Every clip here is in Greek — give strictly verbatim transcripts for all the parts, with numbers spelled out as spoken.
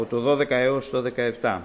το δώδεκα έως το δεκαεπτά.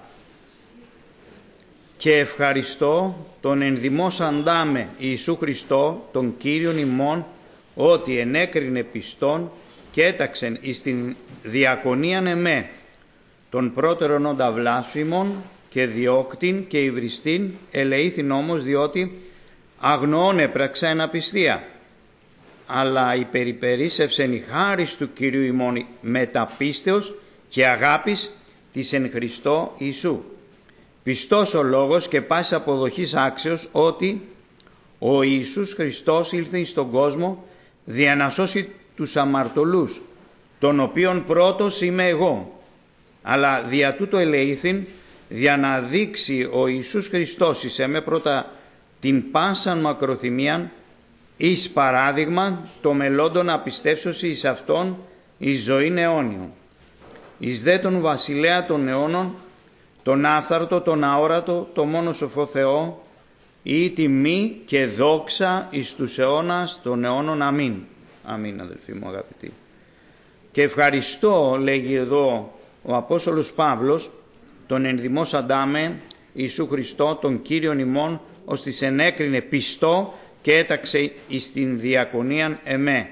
Και ευχαριστώ τον ενδημόσαντάμε Ιησού Χριστό, τον Κύριον ημών, ότι ενέκρινε πιστόν και έταξεν εις την διακονίαν εμέ, των πρώτερων όντα βλάσφημων και διώκτην και υβριστήν, ελεήθην όμως διότι αγνοών έπραξα εν απιστία, αλλά υπερυπερίσευσεν η χάρις του Κυρίου ημών μεταπίστεως και αγάπης της εν Χριστώ Ιησού. Πιστός ο λόγος και πάσης αποδοχής άξιος ότι ο Ιησούς Χριστός ήλθε στον κόσμο δια να σώσει τους αμαρτωλούς, των οποίων πρώτος είμαι εγώ, αλλά δια τούτο ελεήθην για να δείξει ο Ιησούς Χριστός εις εμέ πρώτα την πάσαν μακροθυμίαν εις παράδειγμα το μελλόντων απιστεύσεως εις αυτόν εις ζωήν αιώνιον. Εις δε τον βασιλέα των αιώνων, τον άφθαρτο, τον αόρατο, το μόνο σοφό Θεό, ή τιμή και δόξα εις τους αιώνας των αιώνων. Αμήν. Αμήν, αδελφοί μου αγαπητοί. Και ευχαριστώ, λέγει εδώ ο Απόστολος Παύλος, τον ενδημόσαντάμε Ιησού Χριστό, τον Κύριον ημών, ως της ενέκρινε πιστό και έταξε εις την διακονίαν εμέ.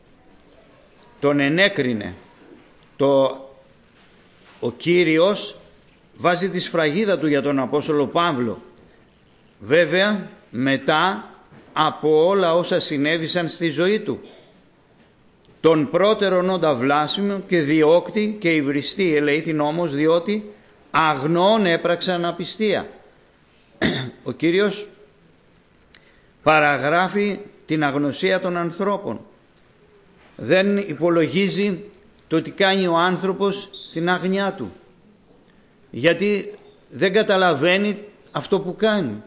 Τον ενέκρινε. Το, ο Κύριος βάζει τη σφραγίδα του για τον Απόστολο Παύλο. Βέβαια μετά από όλα όσα συνέβησαν στη ζωή του. Τον πρώτερον όντα βλάσφημο και διώκτη και υβριστή, ελεήθην όμως διότι αγνοών έπραξαν απιστία. Ο Κύριος παραγράφει την αγνωσία των ανθρώπων. Δεν υπολογίζει το τι κάνει ο άνθρωπος στην άγνοιά του, γιατί δεν καταλαβαίνει αυτό που κάνει.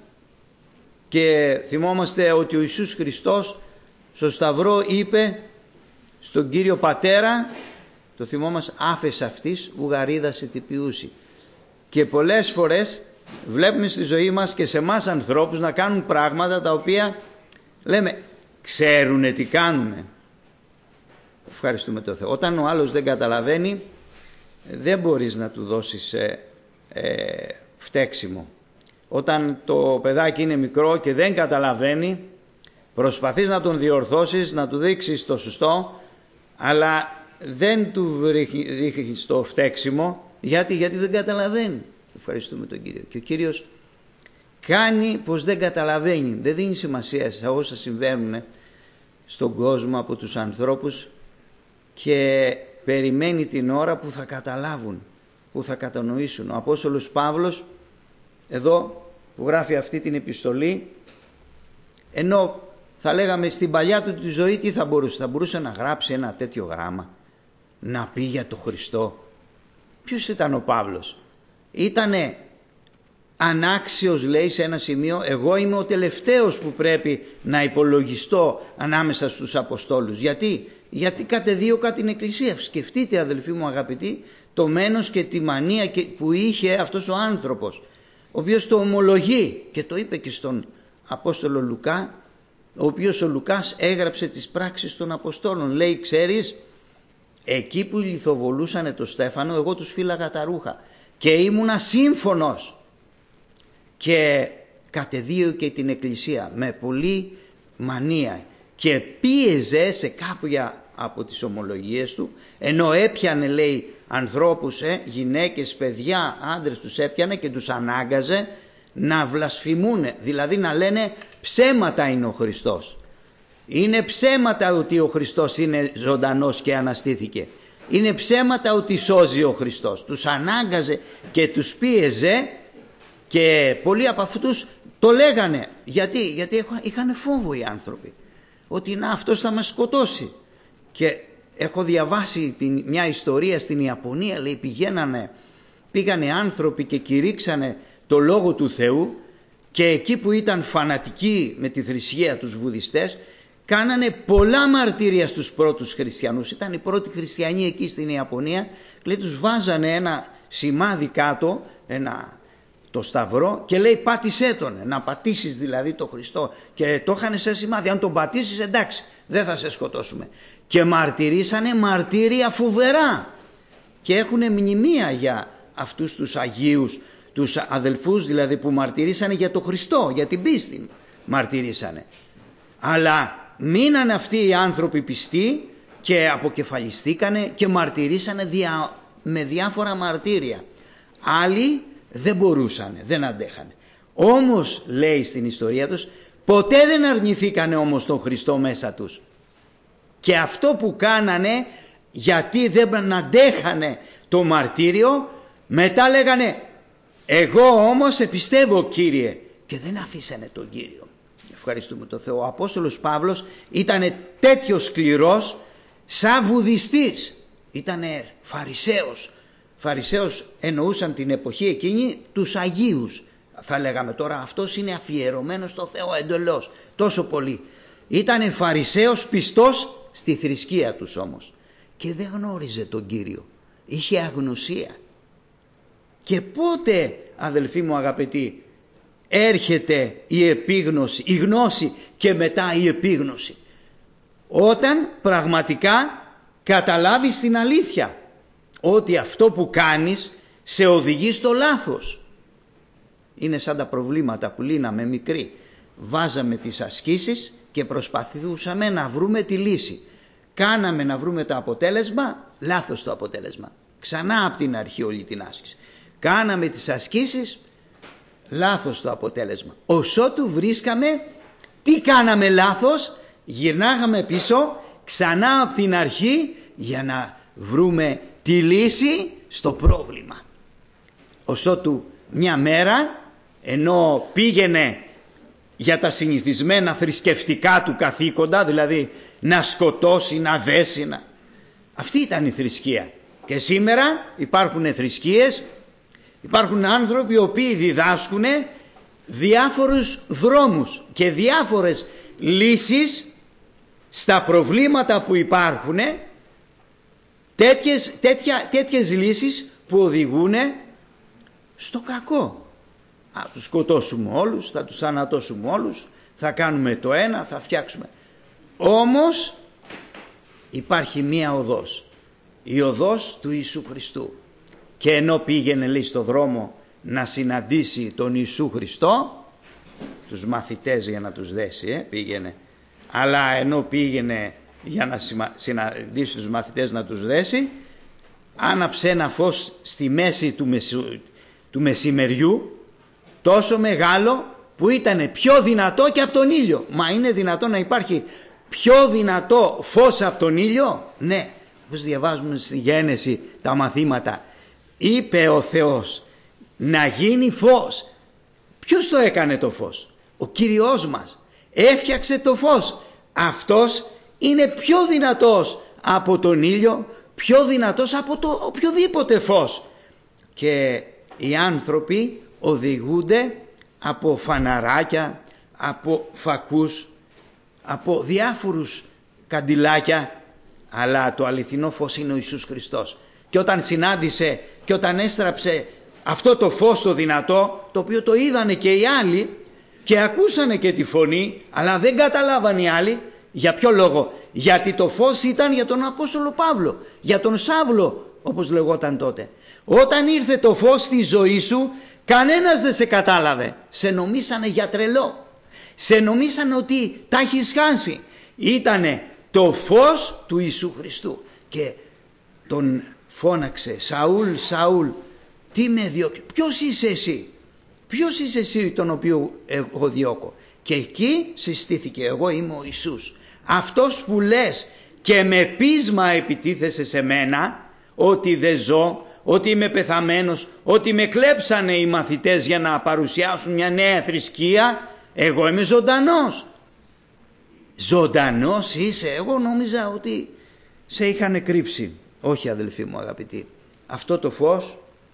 Και θυμόμαστε ότι ο Ιησούς Χριστός στο Σταυρό είπε στον Κύριο Πατέρα, το θυμόμαστε, άφες αυτής ουγαρίδας ετυπιούσι. Και πολλές φορές βλέπουμε στη ζωή μας και σε εμάς ανθρώπους να κάνουν πράγματα τα οποία λέμε ξέρουνε τι κάνουνε. Ευχαριστούμε τον Θεό. Όταν ο άλλος δεν καταλαβαίνει, δεν μπορείς να του δώσεις ε, ε, φταίξιμο. Όταν το παιδάκι είναι μικρό και δεν καταλαβαίνει, προσπαθείς να τον διορθώσεις, να του δείξεις το σωστό, αλλά δεν του δείχνεις το φταίξιμο. Γιατί, γιατί δεν καταλαβαίνει. Ευχαριστούμε τον Κύριο. Και ο Κύριος κάνει πως δεν καταλαβαίνει. Δεν δίνει σημασία σε όσα συμβαίνουν στον κόσμο από τους ανθρώπους και περιμένει την ώρα που θα καταλάβουν, που θα κατανοήσουν. Ο Απόστολος Παύλος εδώ που γράφει αυτή την επιστολή, ενώ θα λέγαμε στην παλιά του τη ζωή τι θα μπορούσε, θα μπορούσε να γράψει ένα τέτοιο γράμμα, να πει για τον Χριστό. Ποιος ήταν ο Παύλος? Ήτανε ανάξιος, λέει σε ένα σημείο, εγώ είμαι ο τελευταίος που πρέπει να υπολογιστώ ανάμεσα στους Αποστόλους. Γιατί? Γιατί κατεδίωκα την Εκκλησία. Σκεφτείτε, αδελφοί μου αγαπητοί, το μένος και τη μανία που είχε αυτός ο άνθρωπος, ο οποίος το ομολογεί και το είπε και στον Απόστολο Λουκά, ο οποίος ο Λουκάς έγραψε τις πράξεις των Αποστόλων. Λέει, ξέρεις, εκεί που λιθοβολούσανε το Στέφανο, εγώ τους φύλαγα τα ρούχα και ήμουνα σύμφωνος και κατεδίωκε την Εκκλησία με πολλή μανία και πίεζε σε κάποια από τις ομολογίες του, ενώ έπιανε, λέει, ανθρώπους, ε, γυναίκες, παιδιά, άντρες, τους έπιανε και τους ανάγκαζε να βλασφημούνε, δηλαδή να λένε ψέματα είναι ο Χριστός. Είναι ψέματα ότι ο Χριστός είναι ζωντανός και αναστήθηκε. Είναι ψέματα ότι σώζει ο Χριστός. Τους ανάγκαζε και τους πίεζε και πολλοί από αυτούς το λέγανε. Γιατί, Γιατί είχαν φόβο οι άνθρωποι. Ότι να, αυτός θα μας σκοτώσει. Και έχω διαβάσει την, μια ιστορία στην Ιαπωνία, λέει, πηγαίνανε, πήγανε άνθρωποι και κηρύξανε το λόγο του Θεού και εκεί που ήταν φανατικοί με τη θρησκεία, τους βουδιστές, κάνανε πολλά μαρτύρια στους πρώτους χριστιανούς. Ήταν οι πρώτοι χριστιανοί εκεί στην Ιαπωνία. Λέει, τους βάζανε ένα σημάδι κάτω, ένα, το σταυρό, και λέει πάτησέ τον, να πατήσεις δηλαδή το Χριστό. Και το είχαν σε σημάδι, αν τον πατήσεις εντάξει, δεν θα σε σκοτώσουμε. Και μαρτυρήσανε μαρτύρια φοβερά. και έχουν μνημεία για αυτούς τους Αγίους, τους αδελφούς δηλαδή που μαρτυρήσανε για τον Χριστό, για την πίστη μαρτυρήσανε. Αλλά μείναν αυτοί οι άνθρωποι πιστοί και αποκεφαλιστήκανε και μαρτυρήσανε δια, με διάφορα μαρτύρια. Άλλοι δεν μπορούσανε, δεν αντέχανε. Όμως λέει στην ιστορία τους, ποτέ δεν αρνηθήκανε όμως τον Χριστό μέσα τους. Και αυτό που κάνανε, γιατί δεν αντέχανε το μαρτύριο, μετά λέγανε, εγώ όμως σε πιστεύω Κύριε, και δεν αφήσανε τον Κύριο. Ευχαριστούμε τον Θεό. Ο Απόστολος Παύλος ήταν τέτοιος σκληρός, σαν βουδιστής. Ήτανε Φαρισαίος. Φαρισαίος εννοούσαν την εποχή εκείνη τους Αγίους. Θα λέγαμε τώρα, αυτός είναι αφιερωμένος στο Θεό εντελώς, τόσο πολύ. Ήτανε Φαρισαίος πιστός στη θρησκεία τους όμως. Και δεν γνώριζε τον Κύριο. Είχε αγνωσία. Και πότε, αδελφοί μου αγαπητοί, έρχεται η επίγνωση, η γνώση και μετά η επίγνωση? Όταν πραγματικά καταλάβεις την αλήθεια, ότι αυτό που κάνεις σε οδηγεί στο λάθος. Είναι σαν τα προβλήματα που λύναμε μικροί. Βάζαμε τις ασκήσεις και προσπαθούσαμε να βρούμε τη λύση. Κάναμε να βρούμε το αποτέλεσμα, λάθος το αποτέλεσμα. Ξανά από την αρχή όλη την άσκηση. Κάναμε τις ασκήσεις, λάθος το αποτέλεσμα. Ωσότου βρίσκαμε τι κάναμε λάθος, γυρνάγαμε πίσω ξανά από την αρχή για να βρούμε τη λύση στο πρόβλημα. Ωσότου μια μέρα, ενώ πήγαινε για τα συνηθισμένα θρησκευτικά του καθήκοντα, δηλαδή να σκοτώσει, να δέσει, να... αυτή ήταν η θρησκεία. Και σήμερα υπάρχουν θρησκείες, υπάρχουν άνθρωποι οι οποίοι διδάσκουν διάφορους δρόμους και διάφορες λύσεις στα προβλήματα που υπάρχουν, τέτοιες, τέτοια, τέτοιες λύσεις που οδηγούν στο κακό. Α, τους σκοτώσουμε όλους, θα τους θανατώσουμε όλους, θα κάνουμε το ένα, θα φτιάξουμε. Όμως υπάρχει μία οδός, η οδός του Ιησού Χριστού. Και ενώ πήγαινε, λέει, στο δρόμο να συναντήσει τον Ιησού Χριστό, τους μαθητές για να τους δέσει, ε, πήγαινε, αλλά ενώ πήγαινε για να συναντήσει τους μαθητές να τους δέσει, άναψε ένα φως στη μέση του, μεσου, του μεσημεριού, τόσο μεγάλο που ήταν πιο δυνατό και από τον ήλιο. Μα είναι δυνατό να υπάρχει πιο δυνατό φως από τον ήλιο? Ναι, όπως διαβάζουμε στη Γένεση τα μαθήματα, είπε ο Θεός να γίνει φως. Ποιος το έκανε το φως? Ο Κύριος μας έφτιαξε το φως. Αυτός είναι πιο δυνατός από τον ήλιο, πιο δυνατός από το οποιοδήποτε φως. Και οι άνθρωποι οδηγούνται από φαναράκια, από φακούς, από διάφορους καντιλάκια, αλλά το αληθινό φως είναι ο Ιησούς Χριστός. Και όταν συνάντησε και όταν έστραψε αυτό το φως το δυνατό, το οποίο το είδανε και οι άλλοι και ακούσανε και τη φωνή, αλλά δεν καταλάβαν οι άλλοι. Για ποιο λόγο? Γιατί το φως ήταν για τον Απόστολο Παύλο, για τον Σάβλο όπως λεγόταν τότε. Όταν ήρθε το φως στη ζωή σου, κανένας δεν σε κατάλαβε. Σε νομίσανε για τρελό. Σε νομίσανε ότι τα έχεις χάσει. Ήτανε το φως του Ιησού Χριστού. Και τον φώναξε, Σαούλ, Σαούλ, τι με διώκει? Ποιος είσαι εσύ? Ποιος είσαι εσύ τον οποίο εγώ διώκω? Και εκεί συστήθηκε, εγώ είμαι ο Ιησούς. Αυτός που λες και με πείσμα επιτίθεσαι σε μένα, ότι δεν ζω, ότι είμαι πεθαμένος, ότι με κλέψανε οι μαθητές για να παρουσιάσουν μια νέα θρησκεία, εγώ είμαι ζωντανός. Ζωντανός είσαι? Εγώ νόμιζα ότι σε είχαν κρύψει. Όχι, αδελφοί μου αγαπητοί, αυτό το φως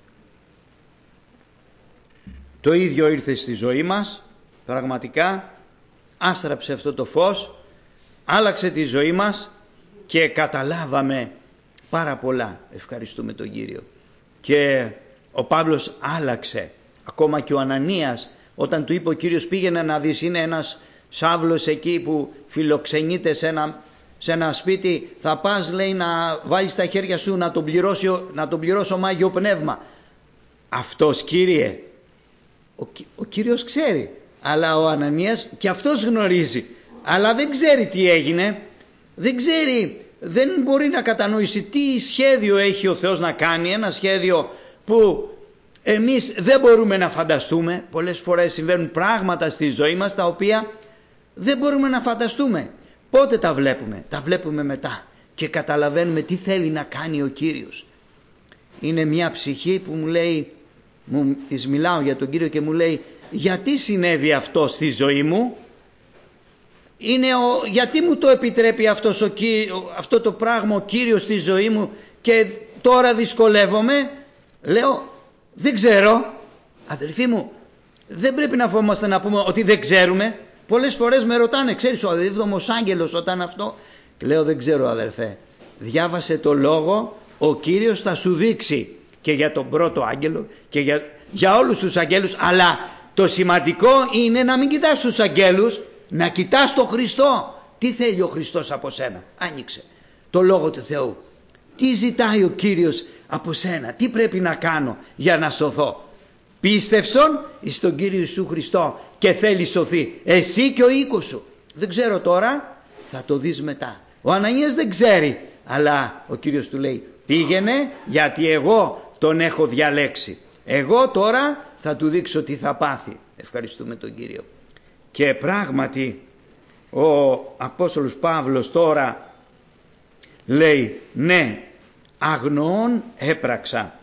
το ίδιο ήρθε στη ζωή μας, πραγματικά άστραψε αυτό το φως, άλλαξε τη ζωή μας και καταλάβαμε πάρα πολλά. Ευχαριστούμε τον Κύριο. Και ο Παύλος άλλαξε, ακόμα και ο Ανανίας, όταν του είπε ο Κύριος πήγαινε να δεις, είναι ένας Σάβλος εκεί που φιλοξενείται σε ένα σε ένα σπίτι, θα πας, λέει, να βάζεις τα χέρια σου να τον πληρώσω, να τον πληρώσω Μάγιο Πνεύμα. Αυτός, Κύριε, ο, ο Κύριος ξέρει, αλλά ο Ανανίας και αυτός γνωρίζει, αλλά δεν ξέρει τι έγινε, δεν ξέρει, δεν μπορεί να κατανοήσει τι σχέδιο έχει ο Θεός να κάνει, ένα σχέδιο που εμείς δεν μπορούμε να φανταστούμε. Πολλές φορές συμβαίνουν πράγματα στη ζωή μας τα οποία δεν μπορούμε να φανταστούμε. Πότε τα βλέπουμε? Τα βλέπουμε μετά και καταλαβαίνουμε τι θέλει να κάνει ο Κύριος. Είναι μια ψυχή που μου λέει, μου, της μιλάω για τον Κύριο και μου λέει, γιατί συνέβη αυτό στη ζωή μου, είναι ο, γιατί μου το επιτρέπει αυτός ο, αυτό το πράγμα ο Κύριος στη ζωή μου και τώρα δυσκολεύομαι? Λέω, δεν ξέρω. Αδελφοί μου, δεν πρέπει να φοβόμαστε να πούμε ότι δεν ξέρουμε. Πολλές φορές με ρωτάνε, ξέρεις, ο έβδομος άγγελος όταν αυτό, και λέω, δεν ξέρω, αδελφέ, διάβασε το λόγο, ο Κύριος θα σου δείξει και για τον πρώτο άγγελο και για, για όλους τους αγγέλους, αλλά το σημαντικό είναι να μην κοιτάς τους αγγέλους, να κοιτάς τον Χριστό. Τι θέλει ο Χριστός από σένα? Άνοιξε το λόγο του Θεού. Τι ζητάει ο Κύριος από σένα? Τι πρέπει να κάνω για να σωθώ? Πίστευσον εις τον Κύριο Ιησού Χριστό και θέλει σωθεί εσύ και ο οίκος σου. Δεν ξέρω τώρα, θα το δεις μετά. Ο Ανανίας δεν ξέρει, αλλά ο Κύριος του λέει, πήγαινε, γιατί εγώ τον έχω διαλέξει. Εγώ τώρα θα του δείξω τι θα πάθει. Ευχαριστούμε τον Κύριο. Και πράγματι ο Απόστολος Παύλος τώρα λέει, ναι, αγνοών έπραξα,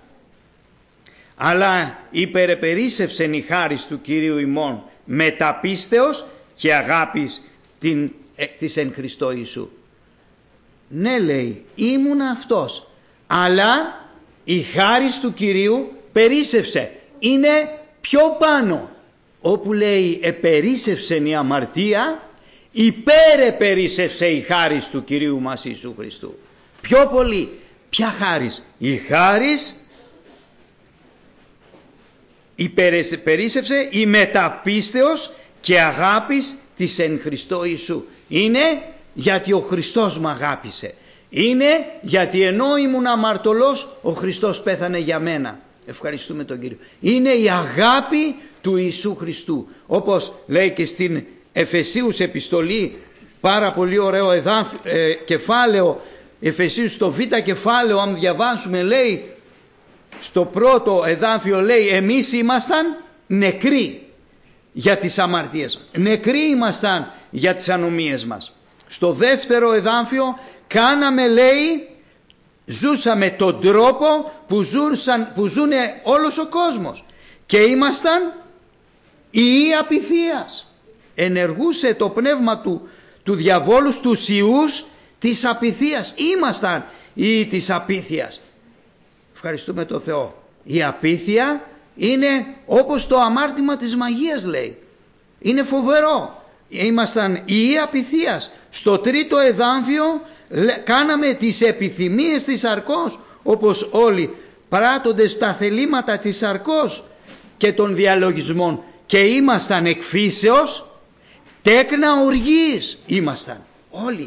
αλλά υπερεπερίσσευσεν η χάρις του Κυρίου ημών μεταπίστεως και αγάπης την, ε, της εν Χριστώ Ιησού. Ναι, λέει, ήμουν αυτός, αλλά η χάρις του Κυρίου περίσσευσε, είναι πιο πάνω. Όπου λέει επερίσσευσεν η αμαρτία, υπερεπερίσσευσε η χάρις του Κυρίου μας Ιησού Χριστού. Πιο πολύ. Ποια χάρις? Η χάρις υπερίσσευσε η μεταπίστεως και αγάπης της εν Χριστώ Ιησού. Είναι γιατί ο Χριστός με αγάπησε. Είναι γιατί ενώ ήμουν αμαρτωλός, ο Χριστός πέθανε για μένα. Ευχαριστούμε τον Κύριο. Είναι η αγάπη του Ιησού Χριστού. Όπως λέει και στην Εφεσίους επιστολή, πάρα πολύ ωραίο εδάφ, ε, κεφάλαιο, Εφεσίους στο β κεφάλαιο, αν διαβάσουμε, λέει στο πρώτο εδάφιο, λέει, εμείς ήμασταν νεκροί για τις αμαρτίες μας. Νεκροί ήμασταν για τις ανομίες μας. Στο δεύτερο εδάφιο, κάναμε, λέει, ζούσαμε τον τρόπο που, ζούσαν, που ζούνε όλος ο κόσμος και ήμασταν ιοί απειθίας. Ενεργούσε το πνεύμα του, του διαβόλου στους ιούς της απειθίας. Ήμασταν ιοί της απείθειας. Ευχαριστούμε τον Θεό. Η απείθεια είναι όπως το αμάρτημα της μαγείας, λέει. Είναι φοβερό. Ήμασταν ιοί απειθίας. Στο τρίτο εδάφιο, κάναμε τις επιθυμίες της σαρκός, όπως όλοι πράττοντες τα θελήματα της σαρκός και των διαλογισμών, και ήμασταν εκφύσεως τέκνα οργής. Ήμασταν όλοι.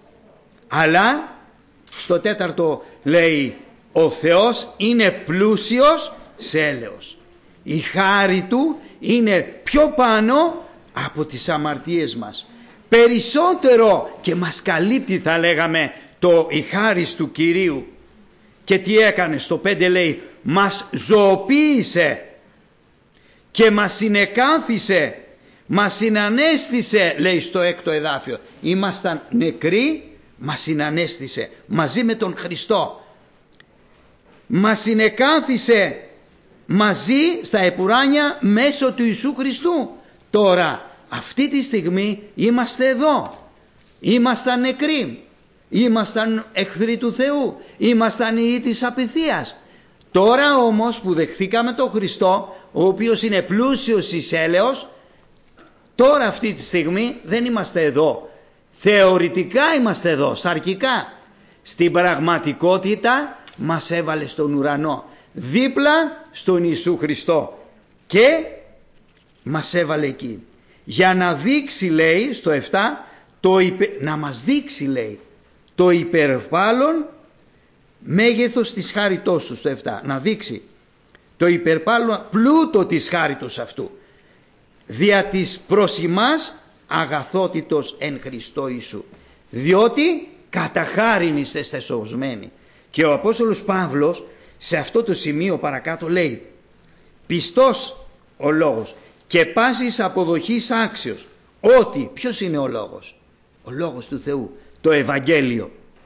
Αλλά στο τέταρτο λέει, ο Θεός είναι πλούσιος σε έλεος. Η χάρη του είναι πιο πάνω από τις αμαρτίες μας. Περισσότερο και μας καλύπτει, θα λέγαμε, το η χάρις του Κυρίου. Και τι έκανε? Στο πέντε λέει, μας ζωοποίησε και μας συνεκάνθησε, μας συνανέστησε, λέει στο έκτο εδάφιο. Ήμασταν νεκροί, μας συνανέστησε μαζί με τον Χριστό. Μας συνεκάνθησε μαζί στα επουράνια μέσω του Ιησού Χριστού. Τώρα αυτή τη στιγμή είμαστε εδώ. Ήμασταν νεκροί. Ήμασταν εχθροί του Θεού. Ήμασταν ιοί της απειθίας. Τώρα όμως που δεχθήκαμε τον Χριστό, ο οποίος είναι πλούσιος εις έλεος, τώρα αυτή τη στιγμή δεν είμαστε εδώ. Θεωρητικά είμαστε εδώ, σαρκικά. Στην πραγματικότητα μας έβαλε στον ουρανό, δίπλα στον Ιησού Χριστό, και μας έβαλε εκεί. Για να δείξει, λέει, στο επτά, το υπε... να μας δείξει, λέει, το υπερβάλλον μέγεθος της χάριτός του, στο επτά, να δείξει το υπερβάλλον πλούτο της χάριτος αυτού, δια της προς ημάς αγαθότητος εν Χριστώ Ιησού, διότι κατά χάριν είστε σωσμένοι. Και ο Απόστολος Παύλος σε αυτό το σημείο παρακάτω λέει, πιστός ο λόγος και πάσης αποδοχής άξιος, ότι, ποιος είναι ο λόγος? Ο λόγος του Θεού, το Ευαγγέλιο,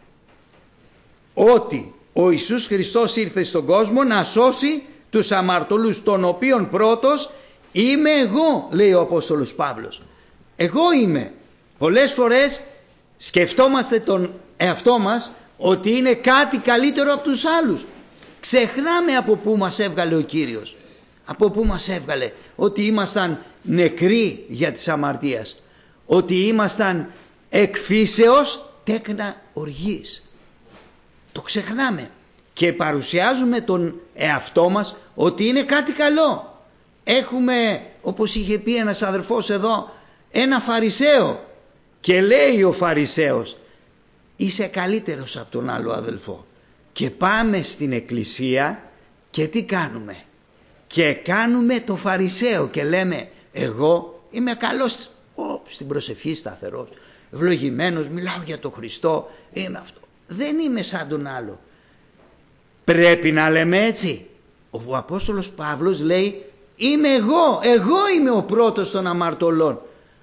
ότι ο Ιησούς Χριστός ήρθε στον κόσμο να σώσει τους αμαρτωλούς, των οποίων πρώτος είμαι εγώ, λέει ο Απόστολος Παύλος. Εγώ είμαι. Πολλές φορές σκεφτόμαστε τον εαυτό μας ότι είναι κάτι καλύτερο από τους άλλους. Ξεχνάμε από πού μας έβγαλε ο Κύριος. Από πού μας έβγαλε? Ότι ήμασταν νεκροί για τις αμαρτίες. Ότι ήμασταν εκφύσεως τέκνα οργής. Το ξεχνάμε και παρουσιάζουμε τον εαυτό μας ότι είναι κάτι καλό. Έχουμε, όπως είχε πει ένας αδερφός εδώ, ένα Φαρισαίο, και λέει ο Φαρισαίος, είσαι καλύτερος από τον άλλο αδελφό. Και πάμε στην εκκλησία και τι κάνουμε? Και κάνουμε το Φαρισαίο και λέμε, εγώ είμαι καλός, ο, στην προσευχή σταθερός, ευλογημένος, μιλάω για τον Χριστό, είμαι αυτό. Δεν είμαι σαν τον άλλο. Πρέπει να λέμε έτσι? Ο Απόστολος Παύλος λέει, είμαι εγώ, εγώ είμαι ο πρώτος των αμαρτωλών.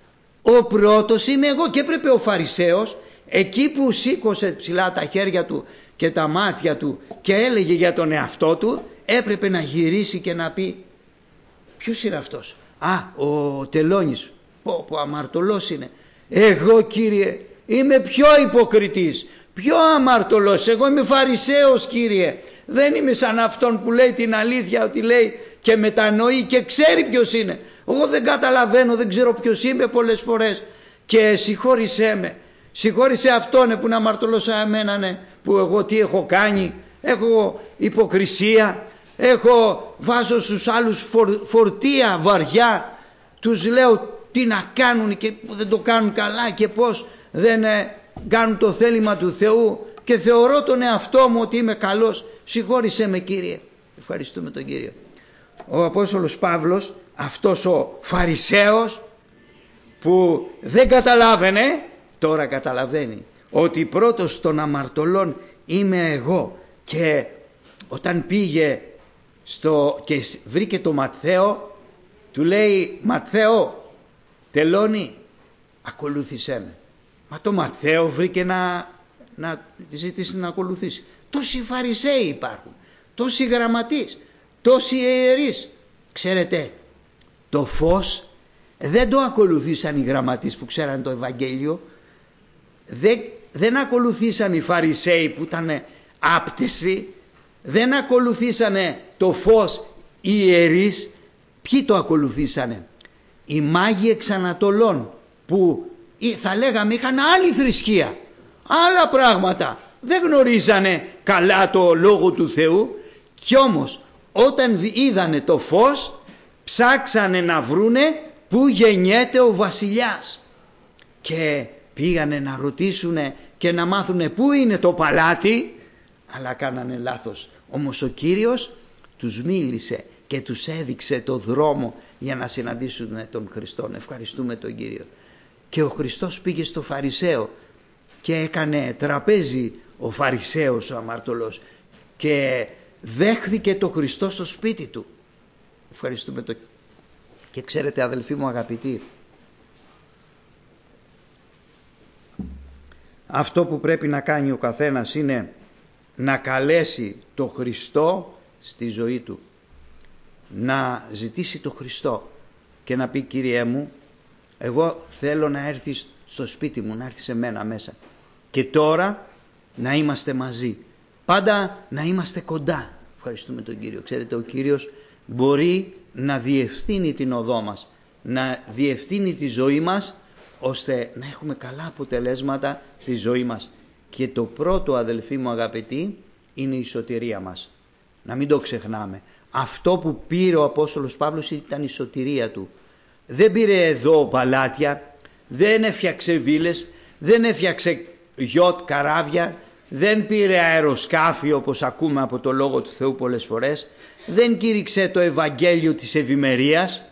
Ο πρώτος είμαι εγώ. Και έπρεπε ο Φαρισαίος, εκεί που σήκωσε ψηλά τα χέρια του και τα μάτια του και έλεγε για τον εαυτό του, έπρεπε να γυρίσει και να πει, ποιος είναι αυτός? Α, ο Τελώνης. Πω πω, αμαρτωλός είναι. Εγώ, Κύριε, είμαι πιο υποκριτής, πιο αμαρτωλός. Εγώ είμαι Φαρισαίος, Κύριε. Δεν είμαι σαν αυτόν που λέει την αλήθεια, ότι λέει και μετανοεί και ξέρει ποιος είναι. Εγώ δεν καταλαβαίνω, δεν ξέρω ποιος είμαι πολλές φορές. Και συγχώρησέ με. Συγχώρησέ αυτόν που είναι αμαρτωλός σαν εμένα, ναι, που εγώ τι έχω κάνει? Έχω υποκρισία, έχω, βάζω στους άλλους φορ, φορτία βαριά, τους λέω τι να κάνουν και δεν το κάνουν καλά και πως δεν ε, κάνουν το θέλημα του Θεού, και θεωρώ τον εαυτό μου ότι είμαι καλός. Συγχώρησέ με, Κύριε. Ευχαριστούμε τον Κύριο. Ο Απόστολος Παύλος, αυτός ο Φαρισαίος που δεν καταλάβαινε, τώρα καταλαβαίνει ότι πρώτος των αμαρτωλών είμαι εγώ. Και όταν πήγε στο, και βρήκε το Ματθαίο, του λέει, Ματθαίο, τελώνει, ακολούθησέ με. Μα το Ματθαίο βρήκε να, να ζητήσει να ακολουθήσει. Τόσοι Φαρισαίοι υπάρχουν, τόσοι γραμματείς, τόσοι ιερείς. Ξέρετε, το φως δεν το ακολουθήσαν οι γραμματείς που ξέραν το Ευαγγέλιο, δεν, δεν ακολουθήσαν οι Φαρισαίοι που ήταν άπτεσοι, δεν ακολουθήσανε το φως οι ιερείς. Ποιοι το ακολουθήσανε? Οι μάγοι εξ Ανατολών, που θα λέγαμε είχαν άλλη θρησκεία, άλλα πράγματα, δεν γνωρίζανε καλά το Λόγο του Θεού, κι όμως όταν είδανε το φως ψάξανε να βρούνε πού γεννιέται ο βασιλιάς και πήγανε να ρωτήσουνε και να μάθουνε πού είναι το παλάτι, αλλά κάνανε λάθος. Όμως ο Κύριος τους μίλησε και τους έδειξε το δρόμο για να συναντήσουν τον Χριστό. Ευχαριστούμε τον Κύριο. Και ο Χριστός πήγε στο Φαρισαίο και έκανε τραπέζι ο Φαρισαίος ο αμαρτωλός και δέχθηκε το Χριστό στο σπίτι του. Ευχαριστούμε τον. Και ξέρετε, αδελφοί μου αγαπητοί, αυτό που πρέπει να κάνει ο καθένας είναι να καλέσει το Χριστό στη ζωή του, να ζητήσει το Χριστό και να πει, Κύριε μου, εγώ θέλω να έρθεις στο σπίτι μου, να έρθεις σε μένα μέσα, και τώρα να είμαστε μαζί, πάντα να είμαστε κοντά. Ευχαριστούμε τον Κύριο. Ξέρετε, ο Κύριος μπορεί να διευθύνει την οδό μας, να διευθύνει τη ζωή μας, ώστε να έχουμε καλά αποτελέσματα στη ζωή μας. Και το πρώτο, αδελφοί μου αγαπητοί, είναι η σωτηρία μας. Να μην το ξεχνάμε. Αυτό που πήρε ο Απόστολος Παύλος ήταν η σωτηρία του. Δεν πήρε εδώ παλάτια, δεν έφτιαξε βίλες, δεν έφτιαξε γιότ, καράβια, δεν πήρε αεροσκάφη όπως ακούμε από το Λόγο του Θεού πολλές φορές, δεν κήρυξε το Ευαγγέλιο της ευημερίας,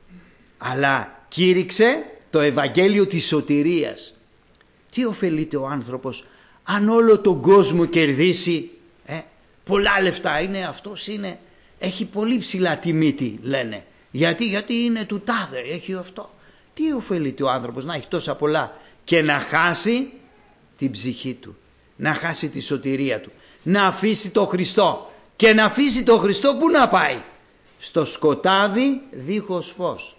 αλλά κήρυξε το Ευαγγέλιο της σωτηρίας. Τι ωφελείται ο άνθρωπος αν όλο τον κόσμο κερδίσει, ε, πολλά λεφτά είναι, αυτός είναι, έχει πολύ ψηλά τιμήτη, λένε. Γιατί, γιατί είναι του τάδε, έχει αυτό. Τι ωφελείται ο άνθρωπος να έχει τόσα πολλά και να χάσει την ψυχή του, να χάσει τη σωτηρία του, να αφήσει το Χριστό, και να αφήσει το Χριστό που να πάει? Στο σκοτάδι δίχως φως.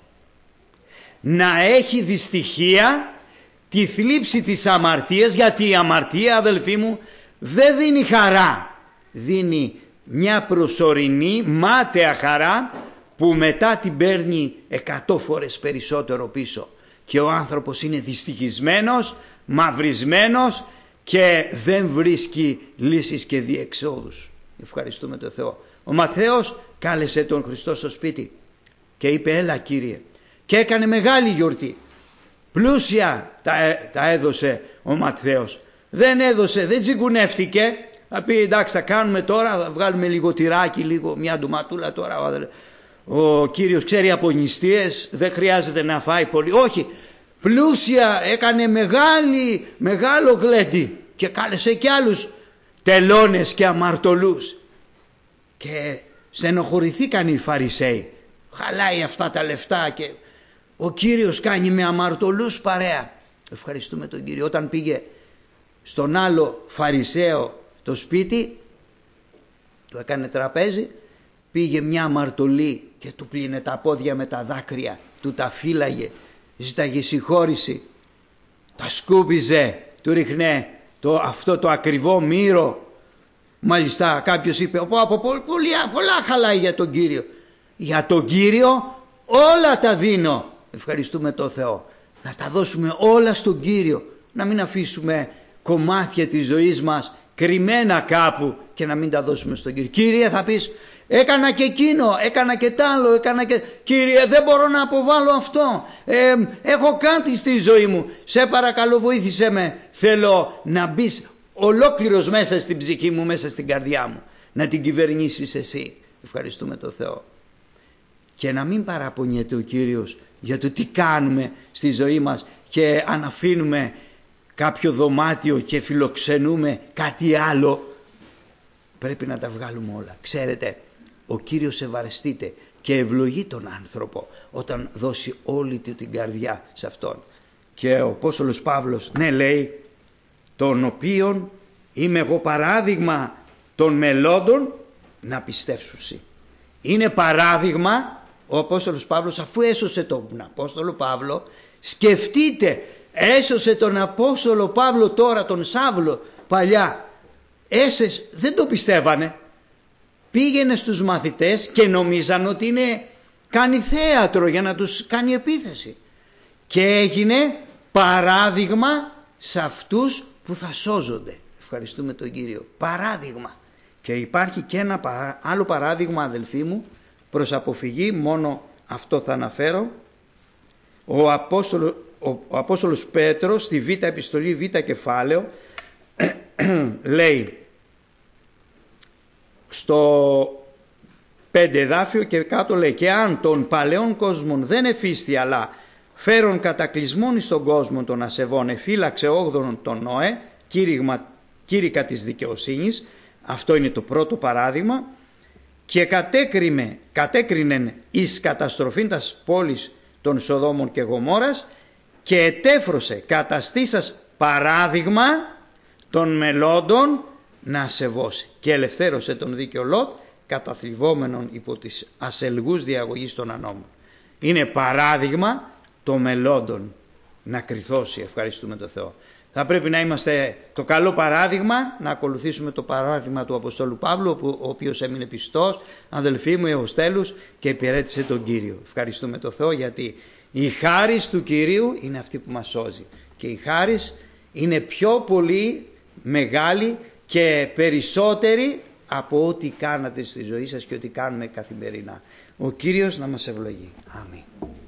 Να έχει δυστυχία, τη θλίψη της αμαρτίας, γιατί η αμαρτία, αδελφοί μου, δεν δίνει χαρά, δίνει μια προσωρινή μάταια χαρά που μετά την παίρνει εκατό φορές περισσότερο πίσω, και ο άνθρωπος είναι δυστυχισμένος, μαυρισμένος και δεν βρίσκει λύσεις και διεξόδους. Ευχαριστούμε τον Θεό. Ο Ματθαίος κάλεσε τον Χριστό στο σπίτι και είπε, έλα Κύριε, και έκανε μεγάλη γιορτή. Πλούσια τα, τα έδωσε ο Ματθαίος. Δεν έδωσε, δεν τσιγκουνεύτηκε. Θα πει εντάξει, θα κάνουμε τώρα, θα βγάλουμε λίγο τυράκι, λίγο μια ντουματούλα τώρα. Ο Κύριος ξέρει από νηστείες, δεν χρειάζεται να φάει πολύ. Όχι, πλούσια, έκανε μεγάλη, μεγάλο γλέντι και κάλεσε και άλλους τελώνες και αμαρτωλούς. Και στενοχωρηθήκαν οι Φαρισαίοι. Χαλάει αυτά τα λεφτά και ο Κύριος κάνει με αμαρτωλούς παρέα. Ευχαριστούμε τον Κύριο. Όταν πήγε στον άλλο Φαρισαίο το σπίτι, του έκανε τραπέζι, πήγε μια αμαρτωλή και του πλύνε τα πόδια με τα δάκρυα, του τα φύλαγε, ζήταγε συγχώρηση, τα σκούπιζε, του ρίχνε το, αυτό το ακριβό μύρο. Μάλιστα κάποιος είπε, από, από πολλά, πολλά χαλάει για τον Κύριο. Για τον Κύριο όλα τα δίνω. Ευχαριστούμε τον Θεό. Να τα δώσουμε όλα στον Κύριο. Να μην αφήσουμε κομμάτια της ζωής μας κρυμμένα κάπου και να μην τα δώσουμε στον Κύριο. Κύριε, θα πεις, έκανα και εκείνο, έκανα και τ' άλλο, έκανα και... Κύριε, δεν μπορώ να αποβάλω αυτό. Ε, έχω κάτι στη ζωή μου. Σε παρακαλώ, βοήθησέ με. Θέλω να μπεις ολόκληρος μέσα στην ψυχή μου, μέσα στην καρδιά μου. Να την κυβερνήσεις εσύ. Ευχαριστούμε τον Θεό. Και να μην παραπονιέται ο Κύριος για το τι κάνουμε στη ζωή μας και αν αφήνουμε κάποιο δωμάτιο και φιλοξενούμε κάτι άλλο. Πρέπει να τα βγάλουμε όλα. Ξέρετε, ο Κύριος ευαρεστείται και ευλογεί τον άνθρωπο όταν δώσει όλη του την καρδιά σε αυτόν. Και ο Απόστολος Παύλος, ναι, λέει, τον οποίον είμαι εγώ παράδειγμα των μελόντων να πιστεύσουσι. Είναι παράδειγμα ο Απόστολος Παύλος, αφού έσωσε τον Απόστολο Παύλο. Σκεφτείτε, έσωσε τον Απόστολο Παύλο τώρα, τον Σάβλο παλιά. Έσες, δεν το πιστεύανε. Πήγαινε στους μαθητές και νομίζαν ότι είναι, κάνει θέατρο για να τους κάνει επίθεση. Και έγινε παράδειγμα σε αυτούς που θα σώζονται. Ευχαριστούμε τον Κύριο. Παράδειγμα. Και υπάρχει και ένα άλλο παράδειγμα, αδελφοί μου, προς αποφυγή, μόνο αυτό θα αναφέρω. Ο Απόστολος, ο, ο Απόστολος Πέτρος στη Β' επιστολή, Β' κεφάλαιο, λέει στο πέντε εδάφιο και κάτω, λέει, και αν των παλαιών κόσμων δεν εφίστη, αλλά φέρον κατακλυσμόν εις τον κόσμο των ασεβών, εφύλαξε όγδον τον Νόε, κήρυγμα, κήρυκα της δικαιοσύνης. Αυτό είναι το πρώτο παράδειγμα. Και κατέκριμε, κατέκρινεν εις καταστροφήν τας πόλης των Σοδόμων και Γομόρας και ετέφρωσε καταστήσας παράδειγμα των μελόντων να σεβώσει, και ελευθέρωσε τον δίκαιο Λότ καταθλιβόμενον υπό τις ασελγούς διαγωγής των ανώμων. Είναι παράδειγμα των μελόντων να κριθώσει. Ευχαριστούμε τον Θεό. Θα πρέπει να είμαστε το καλό παράδειγμα, να ακολουθήσουμε το παράδειγμα του Αποστόλου Παύλου, ο οποίος έμεινε πιστός, αδελφοί μου, έως τέλους, και υπηρέτησε τον Κύριο. Ευχαριστούμε τον Θεό, γιατί η χάρις του Κυρίου είναι αυτή που μας σώζει. Και η χάρις είναι πιο πολύ μεγάλη και περισσότερη από ό,τι κάνατε στη ζωή σας και ό,τι κάνουμε καθημερινά. Ο Κύριος να μας ευλογεί. Αμήν.